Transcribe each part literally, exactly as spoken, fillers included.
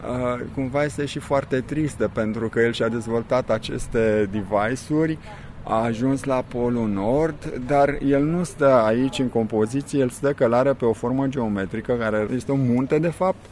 cumva este și foarte tristă, pentru că el și-a dezvoltat aceste device-uri, a ajuns la Polul Nord, dar el nu stă aici în compoziție, el stă călare pe o formă geometrică, care este un munte de fapt,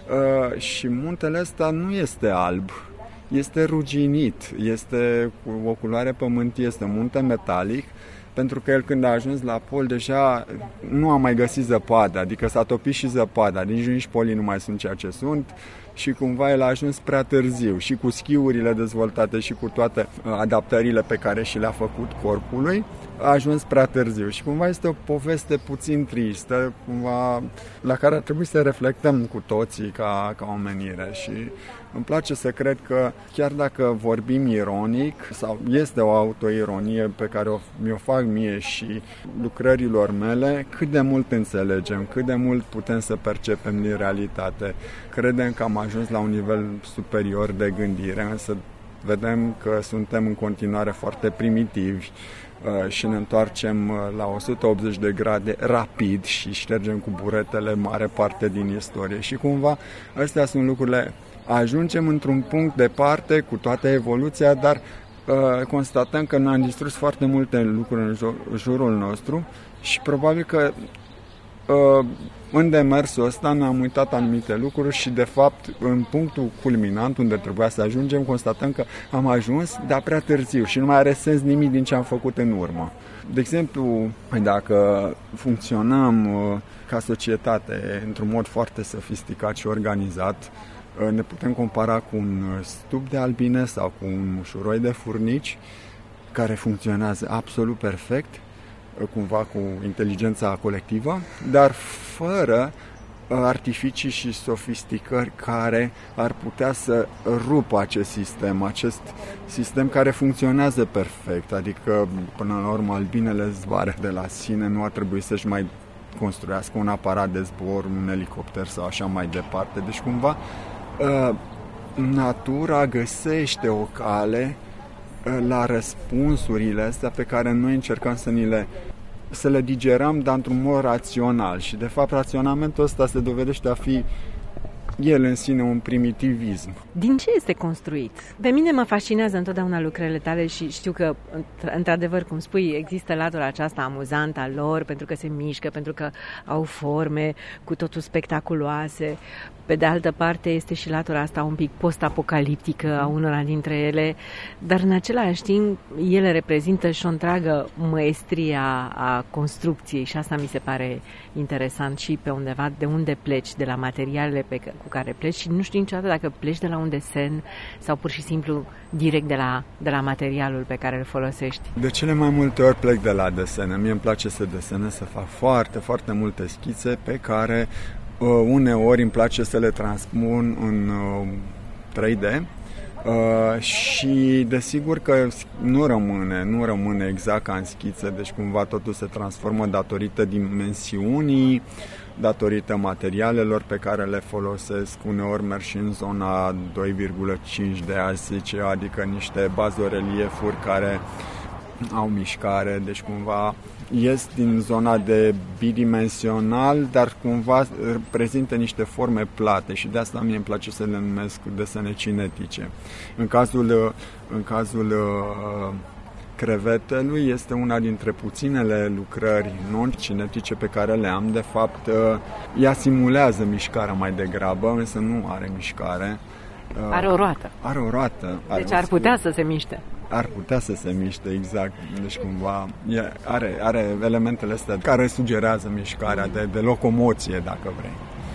și muntele ăsta nu este alb, este ruginit, este cu o culoare pământie, este un munte metalic, pentru că el când a ajuns la pol deja nu a mai găsit zăpadă, adică s-a topit și zăpada, nici, nici polii nu mai sunt ceea ce sunt și cumva el a ajuns prea târziu și cu schiurile dezvoltate și cu toate adaptările pe care și le-a făcut corpului, a ajuns prea târziu și cumva este o poveste puțin tristă, cumva la care ar trebui să reflectăm cu toții ca, ca omenire și îmi place să cred că chiar dacă vorbim ironic sau este o autoironie pe care o, mi-o fac mie și lucrărilor mele, cât de mult înțelegem, cât de mult putem să percepem din realitate. Credem că am ajuns la un nivel superior de gândire, însă vedem că suntem în continuare foarte primitivi și ne întoarcem la o sută optzeci de grade rapid și ștergem cu buretele mare parte din istorie și cumva astea sunt lucrurile. Ajungem într-un punct departe cu toată evoluția, dar uh, constatăm că ne-am distrus foarte multe lucruri în jur, jurul nostru și probabil că uh, în demersul ăsta ne-am uitat anumite lucruri și de fapt în punctul culminant unde trebuia să ajungem constatăm că am ajuns, dar prea târziu și nu mai are sens nimic din ce am făcut în urmă. De exemplu, dacă funcționăm uh, ca societate într-un mod foarte sofisticat și organizat, ne putem compara cu un stup de albine sau cu un mușuroi de furnici care funcționează absolut perfect, cumva cu inteligența colectivă, dar fără artificii și sofisticări care ar putea să rupă acest sistem, acest sistem care funcționează perfect, adică până la urmă albinele zboară de la sine, nu ar trebui să-și mai construiască un aparat de zbor, un elicopter sau așa mai departe. Deci cumva natura găsește o cale la răspunsurile astea pe care noi încercăm să ni le să le digerăm, dar într-un mod rațional și de fapt raționamentul ăsta se dovedește a fi el în sine un primitivism. Din ce este construit? Pe mine mă fascinează întotdeauna lucrările tale și știu că, într-adevăr, cum spui, există latura aceasta amuzantă a lor, pentru că se mișcă, pentru că au forme cu totul spectaculoase. Pe de altă parte, este și latura asta un pic post-apocaliptică a unora dintre ele, dar în același timp, ele reprezintă și o întreagă măestrie a construcției și asta mi se pare interesant și pe undeva de unde pleci, de la materialele pe cu care pleci și nu știu niciodată dacă pleci de la un desen sau pur și simplu direct de la, de la materialul pe care îl folosești. De cele mai multe ori plec de la desene. Mie îmi place să desenez, să fac foarte, foarte multe schițe pe care uh, uneori îmi place să le transpun în uh, trei D uh, și desigur că nu rămâne, nu rămâne exact ca în schițe, deci cumva totul se transformă datorită dimensiunii, datorită materialelor pe care le folosesc, uneori merg și în zona doi virgulă cinci de a zice, adică niște bazoreliefuri care au mișcare, deci cumva ies din zona de bidimensional, dar cumva prezintă niște forme plate și de asta mie îmi place să le numesc desene cinetice. În cazul, în cazul crevetelui este una dintre puținele lucrări non-cinetice pe care le am. De fapt, ea simulează mișcarea mai degrabă, însă nu are mișcare. Are o roată. Are o roată. Are deci ar putea să se miște. Ar putea să se miște, exact. Deci cumva are, are elementele astea care sugerează mișcarea de, de locomoție, dacă vrei.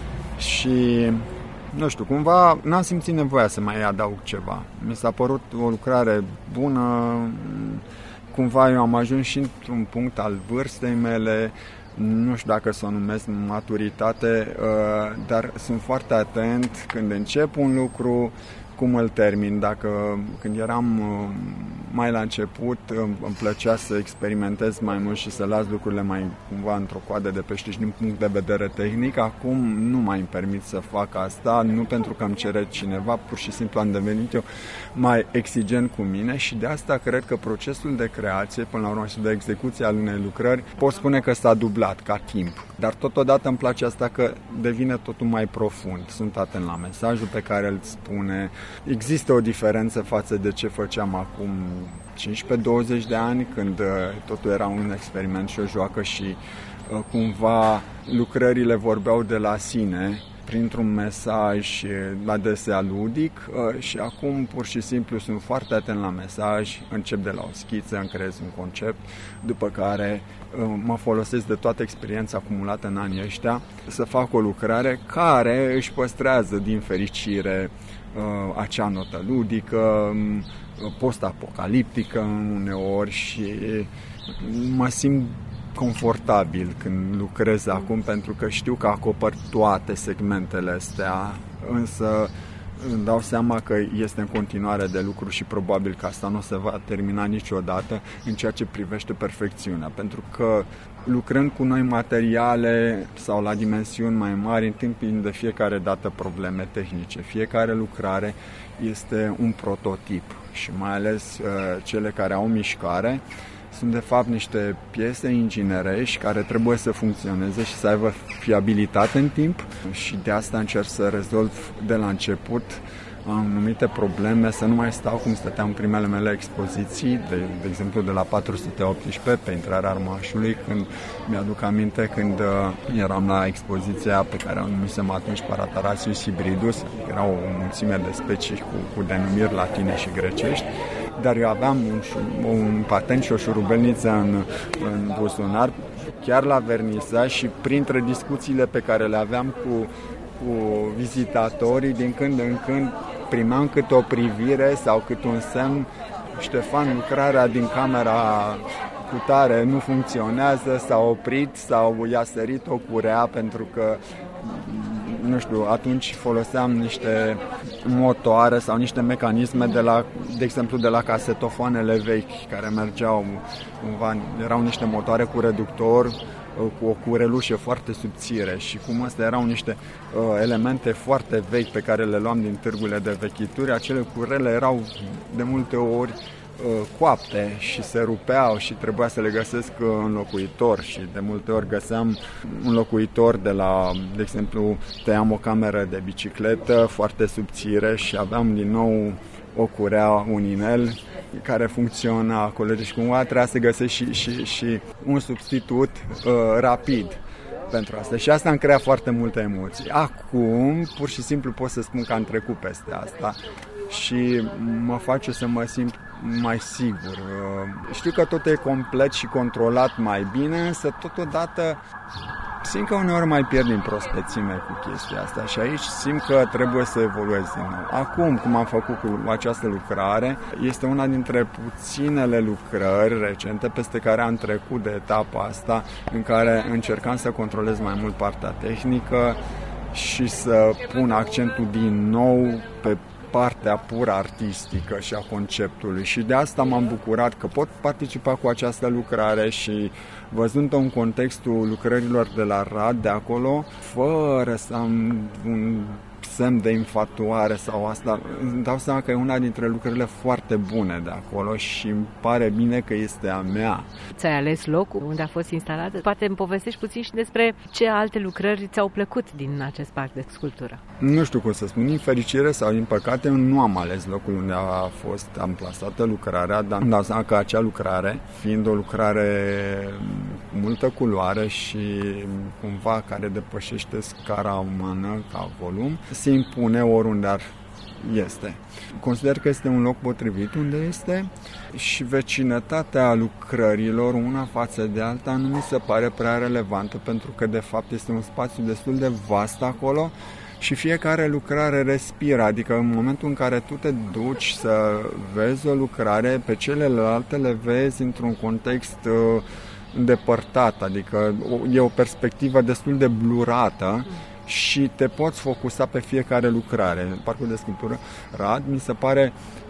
Și nu știu, cumva n-am simțit nevoia să mai adaug ceva. Mi s-a părut o lucrare bună, cumva eu am ajuns și într-un punct al vârstei mele, nu știu dacă să o numesc maturitate, dar sunt foarte atent când încep un lucru, cum îl termin. Dacă când eram mai la început îmi plăcea să experimentez mai mult și să las lucrurile mai cumva într-o coadă de pește și din punct de vedere tehnic. Acum nu mai îmi permit să fac asta, nu pentru că îmi cere cineva, pur și simplu am devenit eu mai exigent cu mine și de asta cred că procesul de creație, până la urmă și de execuție al unei lucrări, pot spune că s-a dublat ca timp. Dar totodată îmi place asta că devine totul mai profund. Sunt atent la mesajul pe care îl spune. Există o diferență față de ce făceam acum cincisprezece douăzeci de ani, când totul era un experiment și o joacă și cumva lucrările vorbeau de la sine, printr-un mesaj adesea ludic, și acum pur și simplu sunt foarte atent la mesaj, încep de la o schiță, îmi creez un concept, după care mă folosesc de toată experiența acumulată în anii ăștia să fac o lucrare care își păstrează din fericire acea notă ludică, post-apocaliptică uneori, și mă simt confortabil când lucrez acum pentru că știu că acopăr toate segmentele astea, însă îmi dau seama că este în continuare de lucru și probabil că asta nu se va termina niciodată în ceea ce privește perfecțiunea, pentru că lucrând cu noi materiale sau la dimensiuni mai mari, întâmpin de fiecare dată probleme tehnice. Fiecare lucrare este un prototip și mai ales uh, cele care au mișcare sunt de fapt niște piese inginerești care trebuie să funcționeze și să aibă fiabilitate în timp, și de asta încerc să rezolv de la început anumite probleme, să nu mai stau cum stăteam în primele mele expoziții, de, de exemplu de la patru sute optsprezece pe intrarea Armașului, când mi-aduc aminte când uh, eram la expoziția pe care o numisem atunci Paratarasius hybridus, era o mulțime de specii cu, cu denumiri latine și grecești, dar eu aveam un, un patent și o șurubelniță în, în buzunar, chiar la vernisaj, și printre discuțiile pe care le aveam cu, cu vizitatorii, din când în când primeam câte o privire sau câte un semn: Ștefan, lucrarea din camera cutare nu funcționează, s-a oprit sau i-a sărit o curea, pentru că, nu știu, atunci foloseam niște motoare sau niște mecanisme de la, de exemplu, de la casetofoanele vechi, care mergeau cumva, erau niște motoare cu reductor, cu o curelușă foarte subțire, și cum astea erau niște uh, elemente foarte vechi pe care le luam din târgurile de vechituri, acele curele erau de multe ori uh, coapte și se rupeau și trebuia să le găsesc înlocuitor, și de multe ori găseam un locuitor de la, de exemplu, tăiam o cameră de bicicletă foarte subțire și aveam din nou o curea, un inel care funcționa acolo, deci cumva trebuia să găsesc și, și, și un substitut uh, rapid pentru asta, și asta îmi crea foarte multe emoții. Acum, pur și simplu pot să spun că am trecut peste asta și mă face să mă simt mai sigur. Știu că tot e complet și controlat mai bine, însă totodată simt că uneori mai pierd din prospețime cu chestia asta, și aici simt că trebuie să evoluez din nou. Acum, cum am făcut cu această lucrare, este una dintre puținele lucrări recente peste care am trecut de etapa asta, în care încercam să controlez mai mult partea tehnică și să pun accentul din nou pe partea pură artistică și a conceptului, și de asta m-am bucurat că pot participa cu această lucrare și văzând-o în contextul lucrărilor de la Rad de acolo, fără să am un semn de infatuare sau asta, îmi dau seama că e una dintre lucrările foarte bune de acolo și îmi pare bine că este a mea. Ți-ai ales locul unde a fost instalată? Poate îmi povestești puțin și despre ce alte lucrări ți-au plăcut din acest parc de sculptură. Nu știu cum să spun, din fericire sau din păcate nu am ales locul unde a fost amplasată lucrarea, dar îmi dau seama că acea lucrare, fiind o lucrare cu multă culoare și cumva care depășește scara umană ca volum, se impune oriunde ar este. Consider că este un loc potrivit unde este, și vecinătatea lucrărilor una față de alta nu mi se pare prea relevantă, pentru că de fapt este un spațiu destul de vast acolo și fiecare lucrare respiră, adică în momentul în care tu te duci să vezi o lucrare, pe celelalte le vezi într-un context uh, îndepărtat, adică e o perspectivă destul de blurată și te poți focusa pe fiecare lucrare. Parcul de sculptură Rad mi se pare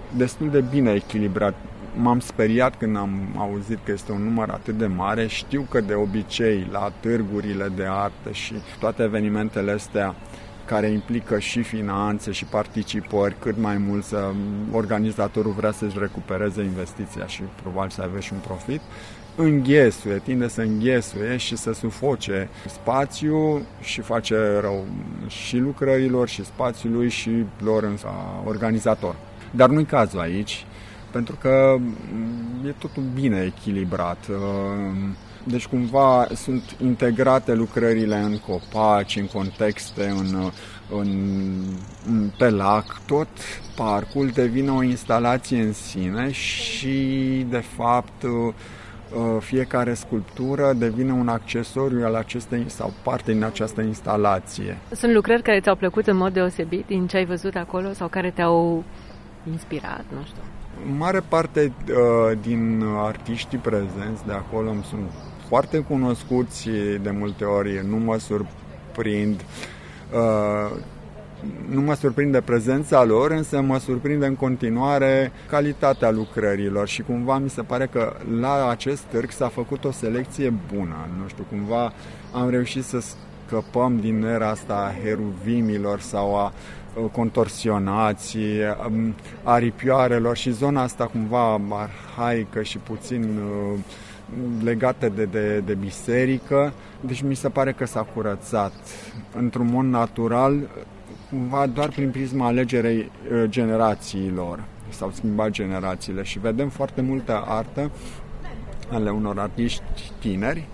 destul de bine echilibrat. M-am speriat când am auzit că este un număr atât de mare. Știu că de obicei la târgurile de artă și toate evenimentele astea care implică și finanțe și participări, cât mai mult să organizatorul vrea să-și recupereze investiția și probabil să aibă și un profit, înghesuie, tinde să înghesuie și să sufoce spațiul și face rău și lucrărilor și spațiului și lor în organizator. Dar nu-i cazul aici, pentru că e totul bine echilibrat. Deci cumva sunt integrate lucrările în copaci, în contexte, în, în, în pe lac. Tot parcul devine o instalație în sine și, de fapt, fiecare sculptură devine un accesoriu al acestei sau parte din această instalație. Sunt lucrări care ți-au plăcut în mod deosebit din ce ai văzut acolo sau care te-au inspirat, nu știu? În mare parte uh, din artiștii prezenți de acolo îmi sunt foarte cunoscuți, de multe ori nu mă surprind uh, nu mă surprinde prezența lor, însă mă surprinde în continuare calitatea lucrărilor și cumva mi se pare că la acest târg s-a făcut o selecție bună. Nu știu, cumva am reușit să scăpăm din era asta a heruvimilor sau a contorsionații, aripioarelor și zona asta cumva arhaică și puțin legată de, de, de biserică. Deci mi se pare că s-a curățat într-un mod natural, cumva doar prin prisma alegerei generațiilor. S-au schimbat generațiile și vedem foarte multă artă ale unor artiști tineri,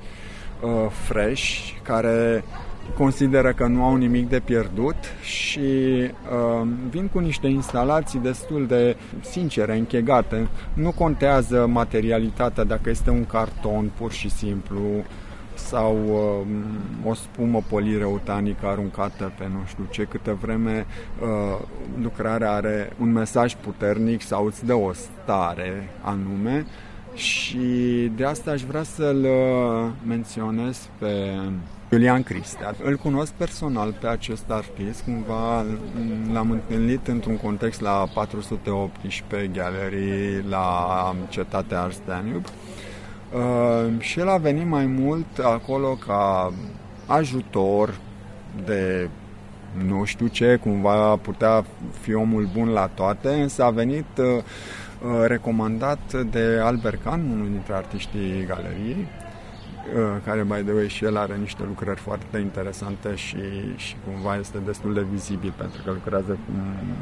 fresh, care consideră că nu au nimic de pierdut și uh, vin cu niște instalații destul de sincere, închegate. Nu contează materialitatea, dacă este un carton pur și simplu sau uh, o spumă polireutanică aruncată pe nu știu ce, câtă vreme uh, lucrarea are un mesaj puternic sau îți dă o stare anume. Și de asta aș vrea să-l menționez pe Iulian Cristea. Îl cunosc personal pe acest artist, cumva l-am întâlnit într-un context la patru sute optsprezece Gallery la Cetatea Ars Danube uh, și el a venit mai mult acolo ca ajutor de nu știu ce, cumva putea fi omul bun la toate, însă a venit uh, recomandat de Albert Kahn, unul dintre artiștii galeriei, care, by the way, și el are niște lucrări foarte interesante și, și cumva este destul de vizibil pentru că lucrează cu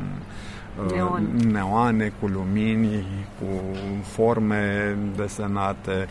Neon. neoane, cu lumini, cu forme desenate,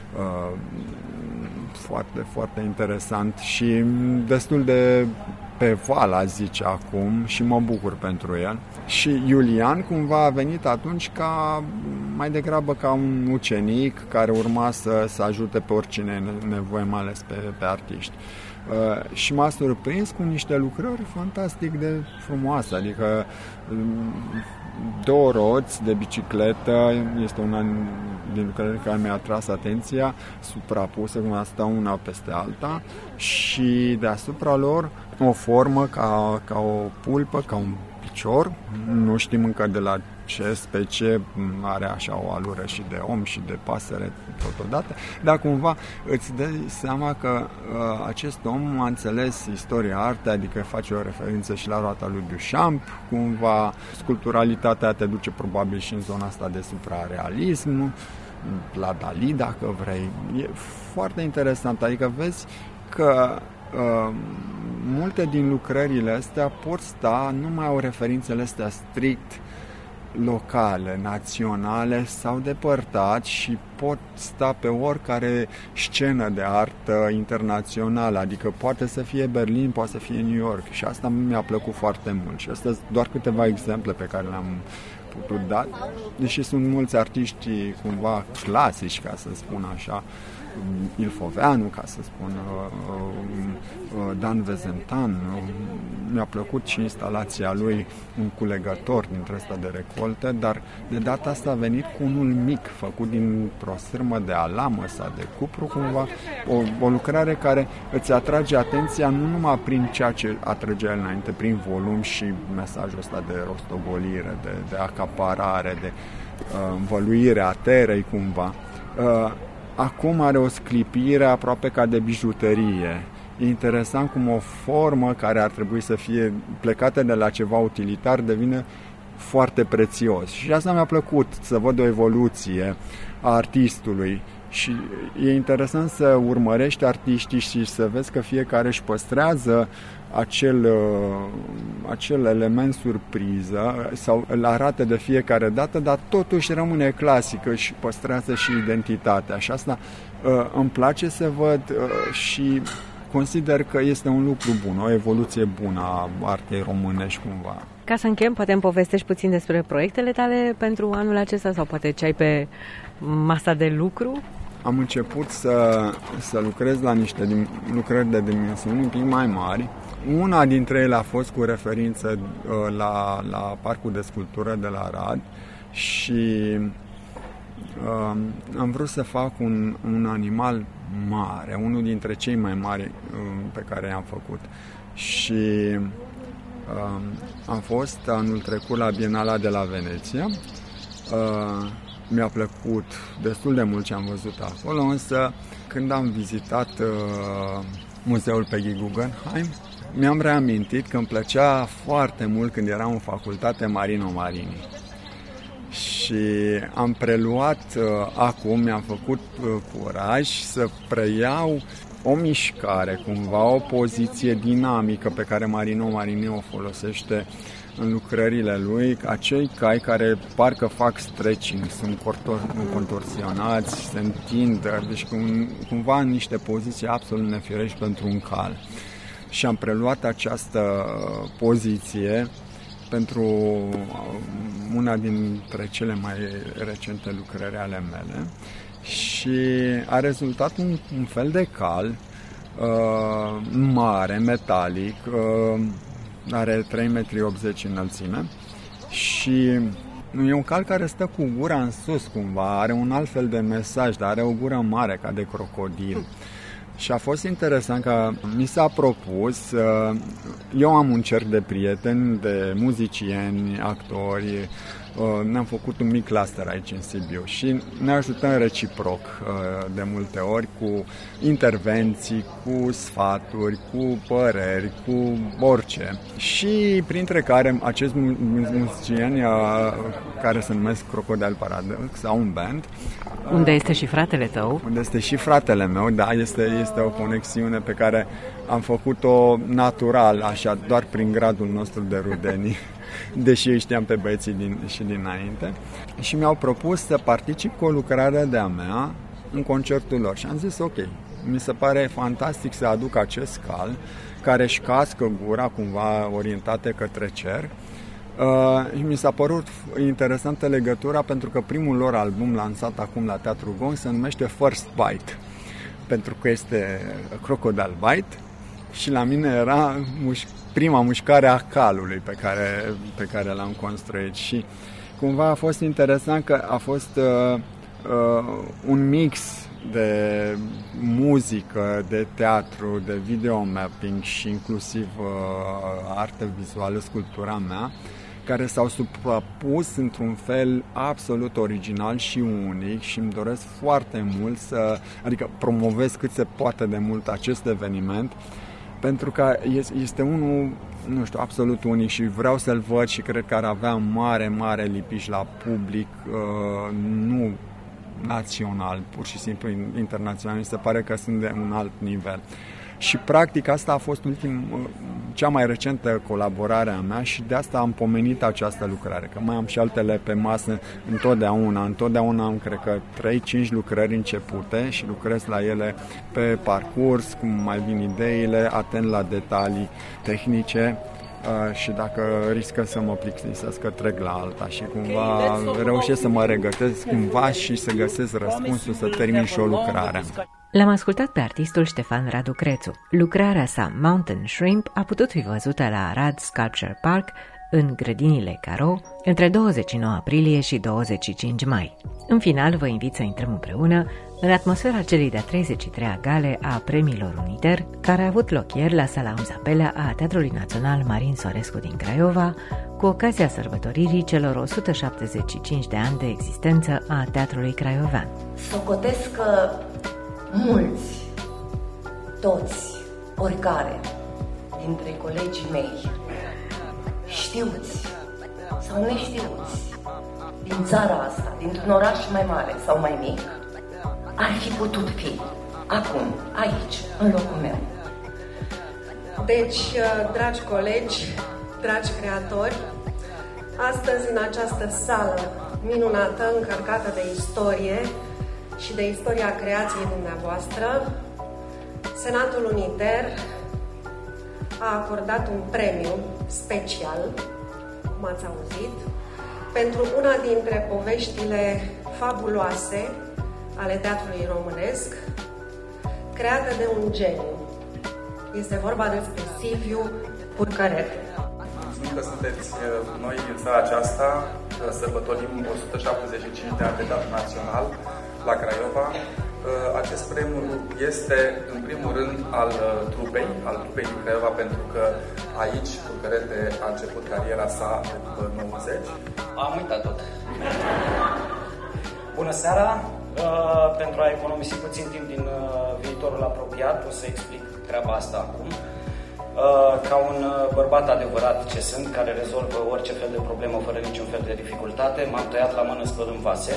foarte, foarte interesant și destul de pe val, a zice acum, și mă bucur pentru el. Și Iulian cumva a venit atunci ca mai degrabă ca un ucenic care urma să, să ajute pe oricine nevoie, mai ales pe, pe artiști. Uh, și m-a surprins cu niște lucrări fantastic de frumoase, adică două roți de bicicletă, este una din lucrările care mi-a atras atenția, suprapusă, cum stau una peste alta și deasupra lor o formă ca, ca o pulpă, ca un picior, nu știm încă de la ce specie, are așa o alură și de om și de pasăre totodată, dar cumva îți dai seama că uh, acest om a înțeles istoria artei, adică face o referință și la roata lui Duchamp, cumva sculpturalitatea te duce probabil și în zona asta de suprarealism, la Dali dacă vrei. E foarte interesant, adică vezi că uh, multe din lucrările astea pot sta, nu mai au referințele astea strict locale, naționale sau depărtați și pot sta pe oricare scenă de artă internațională, adică poate să fie Berlin, poate să fie New York și asta mi-a plăcut foarte mult și astea sunt doar câteva exemple pe care le-am putut da, deși sunt mulți artiști cumva clasici, ca să spun așa, Ilfoveanu, ca să spun, Dan Vezentan. Mi-a plăcut și instalația lui, un culegător dintre ăsta de recolte, dar de data asta a venit cu unul mic, făcut dintr-o sârmă de alamă sau de cupru, cumva, o, o lucrare care îți atrage atenția nu numai prin ceea ce atragea el înainte, prin volum și mesajul ăsta de rostogolire, de, de acaparare, de uh, învăluire a terei, cumva. Uh, acum are o sclipire aproape ca de bijuterie. E interesant cum o formă care ar trebui să fie plecată de la ceva utilitar devine foarte prețios. Și asta mi-a plăcut, să văd o evoluție a artistului. Și e interesant să urmărești artiștii și să vezi că fiecare își păstrează acel, acel element surpriză sau îl arată de fiecare dată, dar totuși rămâne clasică și păstrează și identitatea. Și asta îmi place să văd și consider că este un lucru bun, o evoluție bună a artei românești cumva. Ca să încheiem, poate îmi povestești puțin despre proiectele tale pentru anul acesta sau poate ce ai pe masa de lucru? Am început să, să lucrez la niște lucrări de dimensiuni un pic mai mari. Una dintre ele a fost cu referință la, la Parcul de Sculptură de la Arad și uh, am vrut să fac un, un animal mare, unul dintre cei mai mari uh, pe care i-am făcut. Și uh, am fost anul trecut la Bienala de la Veneția. Uh, Mi-a plăcut destul de mult ce am văzut acolo, însă când am vizitat uh, muzeul Peggy Guggenheim, mi-am reamintit că îmi plăcea foarte mult când eram în facultate Marino Marini. Și am preluat uh, acum, mi-am făcut uh, curaj să preiau o mișcare, cumva o poziție dinamică pe care Marino Marini o folosește în lucrările lui, acei cai care parcă fac stretching, sunt contorsionați, se întind, deci cum, cumva în niște poziții absolut nefirești pentru un cal. Și am preluat această poziție pentru una dintre cele mai recente lucrări ale mele și a rezultat un, un fel de cal uh, mare, metalic, uh, are trei virgulă optzeci metri înălțime și e un cal care stă cu gura în sus cumva, are un alt fel de mesaj, dar are o gură mare ca de crocodil. Și a fost interesant că mi s-a propus, eu am un cerc de prieteni, de muzicieni, actori, ne-am făcut un mic cluster aici în Sibiu și ne ajutăm reciproc de multe ori cu intervenții, cu sfaturi, cu păreri, cu orice. Și printre care acești muzicieni care se numesc Crocodile Paradox au un band. Unde este și fratele tău? Unde este și fratele meu, da, este, este o conexiune pe care am făcut-o natural, așa, doar prin gradul nostru de rudenii, deși îi știam pe băieții din, și dinainte. Și mi-au propus să particip cu o lucrare de-a mea în concertul lor și am zis ok, mi se pare fantastic să aduc acest cal care își cască gura cumva orientate către cer. Uh, și mi s-a părut interesantă legătura pentru că primul lor album lansat acum la Teatru Gong se numește First Bite, pentru că este Crocodile Bite și la mine era muș- prima mușcare a calului pe care, pe care l-am construit și cumva a fost interesant că a fost uh, uh, un mix de muzică, de teatru, de videomapping și inclusiv uh, artă vizuală, sculptura mea, care s-au suprapus într-un fel absolut original și unic și îmi doresc foarte mult să, adică promovez cât se poate de mult acest eveniment, pentru că este unul, nu știu, absolut unic și vreau să-l văd și cred că ar avea mare, mare lipiș la public, uh, nu național, pur și simplu internațional, mi se pare că sunt de un alt nivel. Și practic asta a fost ultim, cea mai recentă colaborare a mea și de asta am pomenit această lucrare, că mai am și altele pe masă întotdeauna, întotdeauna am cred că trei cinci lucrări începute și lucrez la ele pe parcurs, cum mai vin ideile, atent la detalii tehnice. Uh, și dacă riscă să mă plictisesc că trec la alta și cumva reușesc să mă regătesc cumva și să găsesc răspunsul să termin și o lucrare. L-am ascultat pe artistul Ștefan Radu Crețu. Lucrarea sa Mountain Shrimp a putut fi văzută la Arad Sculpture Park, în grădinile Caro, între douăzeci și nouă aprilie și douăzeci și cinci mai. În final, vă invit să intrăm împreună în atmosfera celei de-a treizeci și treia gale a premiilor Uniter, care a avut loc ieri la Sala Unzapelea a Teatrului Național Marin Sorescu din Craiova, cu ocazia sărbătoririi celor o sută șaptezeci și cinci de ani de existență a Teatrului Craiovean. Socotesc că mulți, toți, oricare dintre colegii mei, știuți sau neștiuți, din țara asta, dintr-un oraș mai mare sau mai mic, ar fi putut fi acum, aici, în locul meu. Deci, dragi colegi, dragi creatori, astăzi în această sală minunată, încărcată de istorie și de istoria creației dumneavoastră, Senatul Uniter a acordat un premiu special, cum ați auzit, pentru una dintre poveștile fabuloase ale teatrului românesc, creată de un geniu. Este vorba despre Silviu Purcăret. Mulțumim că sunteți noi în seara aceasta, sărbătorim o sută șaptezeci și cinci de ani de Teatru Național la Craiova. Acest premiu este, în primul rând, al trupei, al trupei din Craiova, pentru că aici Purcărete a început cariera sa după nouăzeci. Am uitat tot. Bună seara! Uh, pentru a economisi puțin timp din uh, viitorul apropiat, o să explic treaba asta acum. Uh, ca un uh, bărbat adevărat ce sunt, care rezolvă orice fel de problemă fără niciun fel de dificultate, m-am tăiat la mână spălând vase.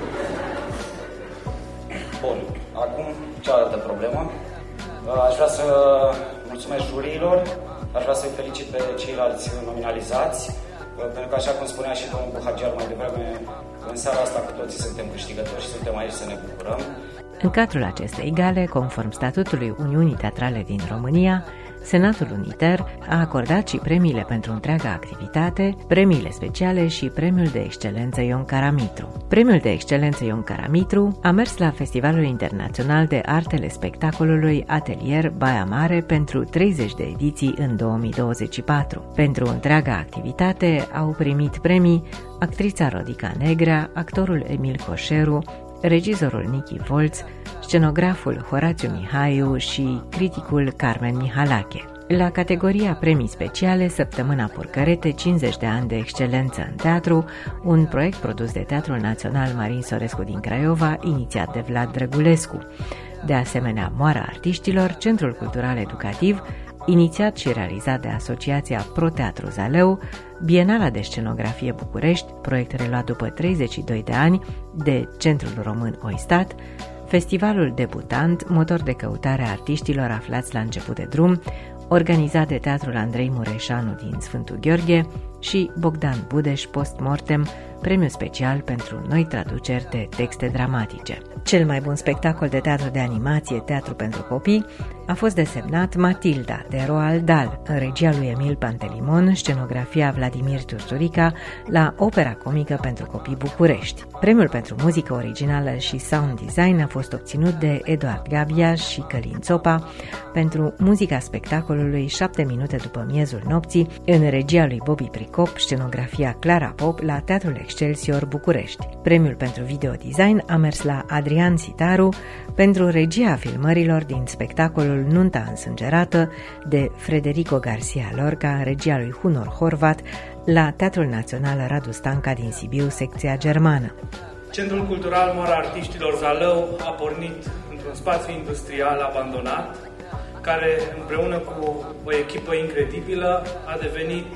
Bun, acum cealaltă problemă. Uh, aș vrea să mulțumesc juriilor, aș vrea să-i felicit pe ceilalți nominalizați, uh, pentru că, așa cum spunea și domnul Buhagiar mai devreme, în seara asta cu toții suntem câștigători și suntem aici să ne bucurăm. În cadrul acestei gale, conform statutului Uniunii Teatrale din România, Senatul Uniter a acordat și premiile pentru întreaga activitate, premiile speciale și premiul de excelență Ion Caramitru. Premiul de excelență Ion Caramitru a mers la Festivalul Internațional de Artele Spectacolului Atelier Baia Mare pentru treizeci de ediții în două mii douăzeci și patru. Pentru întreaga activitate au primit premii actrița Rodica Negrea, actorul Emil Coșeru, regizorul Nichi Volț, scenograful Horațiu Mihaiu și criticul Carmen Mihalache. La categoria premii speciale, Săptămâna Purcărete, cincizeci de ani de excelență în teatru, un proiect produs de Teatrul Național Marin Sorescu din Craiova, inițiat de Vlad Drăgulescu. De asemenea, Moara Artiștilor, Centrul Cultural Educativ, inițiat și realizat de Asociația Pro Teatru Zalău, Bienala de Scenografie București, proiect reluat după treizeci și doi de ani de Centrul Român Oistat, Festivalul Debutant, motor de căutare a artiștilor aflați la început de drum, organizat de Teatrul Andrei Mureșanu din Sfântul Gheorghe, și Bogdan Budeș Postmortem, premiu special pentru noi traduceri de texte dramatice. Cel mai bun spectacol de teatru de animație, teatru pentru copii, a fost desemnat Matilda, de Roald Dahl, în regia lui Emil Pantelimon, scenografia Vladimir Turturica, la Opera Comică pentru Copii București. Premiul pentru muzică originală și sound design a fost obținut de Eduard Gabia și Călin Țopa pentru muzica spectacolului Șapte minute după miezul nopții, în regia lui Bobby Pricop, scenografia Clara Pop, la Teatrul Excelsior București. Premiul pentru video design a mers la Adrian Sitaru pentru regia filmărilor din spectacolul Nunta însângerată de Federico Garcia Lorca, regia lui Hunor Horvat, la Teatrul Național Radu Stanca din Sibiu, secția germană. Centrul Cultural Moara Artiștilor Zalău a pornit într-un spațiu industrial abandonat, care împreună cu o echipă incredibilă a devenit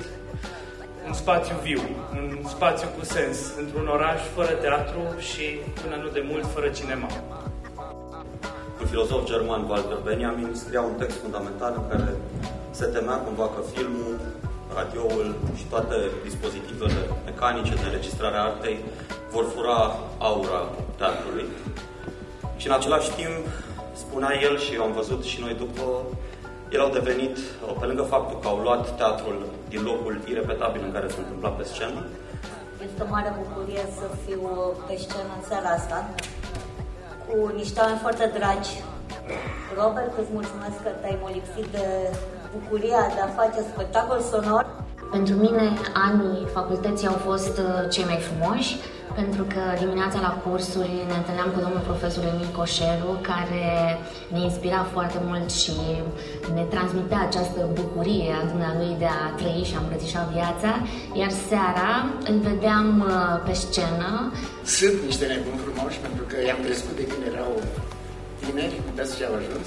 un spațiu viu, un spațiu cu sens, într-un oraș fără teatru și, până nu de mult, fără cinema. Un filozof german, Walter Benjamin, scria un text fundamental în care se temea cumva că filmul, radioul și toate dispozitivele mecanice de înregistrare a artei vor fura aura teatrului. Și în același timp, spunea el, și am văzut și noi după, ele au devenit, pe lângă faptul că au luat teatrul din locul irepetabil în care se întâmpla pe scenă. Este o mare bucurie să fiu pe scenă în seara asta cu niște oameni foarte dragi Robert, îți mulțumesc că te-ai molipsit de bucuria de a face spectacol sonor. Pentru mine, anii facultății au fost cei mai frumoși, pentru că dimineața la cursuri ne întâlneam cu domnul profesor Emil Coșeru, care ne inspira foarte mult și ne transmitea această bucurie a dumnealui de a trăi și a îmbrățișa viața, iar seara îl vedeam pe scenă. Sunt niște nebuni frumoși, pentru că i-am crescut de când erau tineri, uitați ce au ajuns.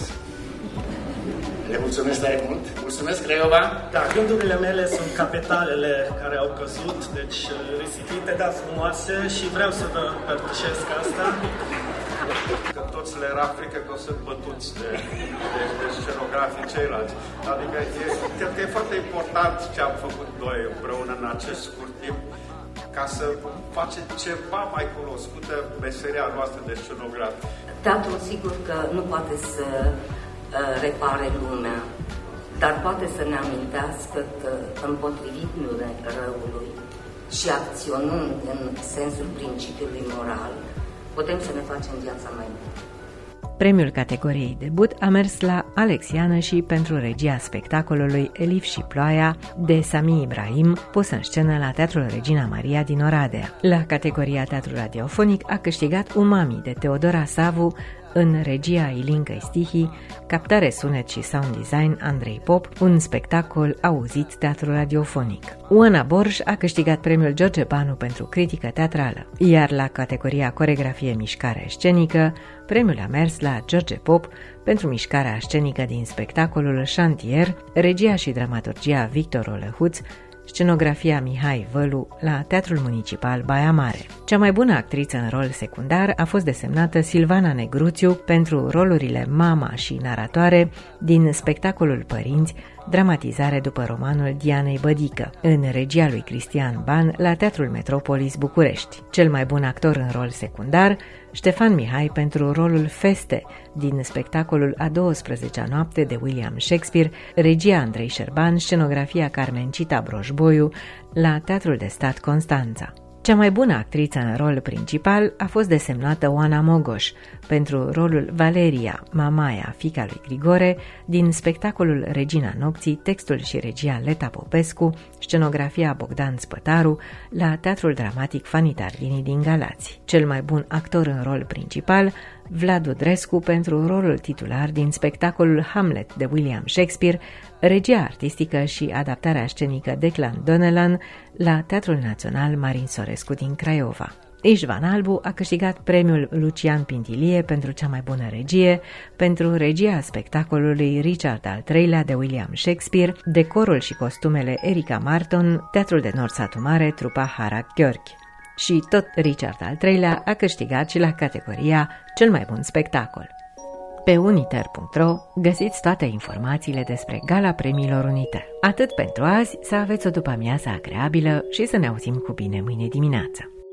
Le mulțumesc tare mult. Mulțumesc, Craiova. Da, gândurile mele sunt capitalele care au căzut, deci risipite, dar frumoase, și vreau să vă împărtășesc asta. Că toți le era frică că o să bătuți de, de, de scenografii ceilalți. Adică e, cred că e foarte important ce am făcut noi împreună în acest scurt timp, ca să facem ceva mai cunoscută meseria noastră de scenograf. Teatrul sigur că nu poate să repare lumea, dar poate să ne amintească că, împotrivit răului și acționând în sensul principiului moral, putem să ne facem viața mai bună. Premiul categoriei debut a mers la Alex Ianăși pentru regia spectacolului Elif și Ploaia de Sami Ibrahim, pus în scenă la Teatrul Regina Maria din Oradea. La categoria teatru radiofonic a câștigat Umami de Teodora Savu, în regia Ilinca Stihi, captare sunet și sound design Andrei Pop, un spectacol auzit teatru radiofonic. Oana Borș a câștigat premiul George Banu pentru critică teatrală, iar la categoria coregrafie mișcare scenică, premiul a mers la George Pop pentru mișcarea scenică din spectacolul Șantier, regia și dramaturgia Victor Olăhuț, scenografia Mihai Vălu la Teatrul Municipal Baia Mare. Cea mai bună actriță în rol secundar a fost desemnată Silvana Negruțiu pentru rolurile mama și naratoare din spectacolul Părinți, dramatizare după romanul Dianei Bădică, în regia lui Cristian Ban la Teatrul Metropolis București. Cel mai bun actor în rol secundar, Ștefan Mihai pentru rolul Feste din spectacolul A douăsprezecea noapte de William Shakespeare, regia Andrei Șerban, scenografia Carmencita Broșboiu la Teatrul de Stat Constanța. Cea mai bună actriță în rol principal a fost desemnată Oana Mogoș pentru rolul Valeria, mamaia, fiica lui Grigore, din spectacolul Regina Nopții, textul și regia Leta Popescu, scenografia Bogdan Spătaru, la Teatrul Dramatic Fani Tardini din Galați. Cel mai bun actor în rol principal, Vlad Udrescu pentru rolul titular din spectacolul Hamlet de William Shakespeare, regia artistică și adaptarea scenică Declan Donnellan la Teatrul Național Marin Sorescu din Craiova. Ișvan Albu a câștigat premiul Lucian Pintilie pentru cea mai bună regie, pentru regia spectacolului Richard al treilea de William Shakespeare, decorul și costumele Erica Marton, Teatrul de Nord Satu Mare, trupa Harak Gheorghe. Și tot Richard al treilea a câștigat și la categoria Cel mai bun spectacol. Pe uniter punct ro găsiți toate informațiile despre Gala Premiilor Uniter. Atât pentru azi, să aveți o după-amiază agreabilă și să ne auzim cu bine mâine dimineață.